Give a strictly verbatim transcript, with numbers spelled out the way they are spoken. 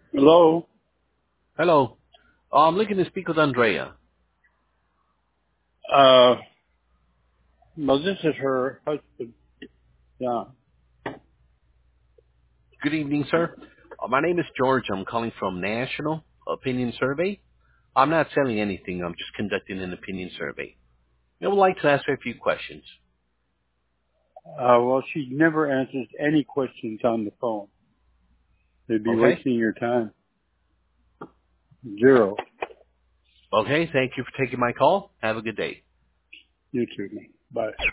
Hello. Hello. Uh, I'm looking to speak with Andrea. Uh, well, this is her husband. Yeah. Good evening, sir. Uh, my name is George. I'm calling from National Opinion Survey. I'm not selling anything. I'm just conducting an opinion survey. I would like to ask her a few questions. Uh, well, she never answers any questions on the phone. They'd be Okay? wasting your time. Zero. Okay, thank you for taking my call. Have a good day. You too. Bye.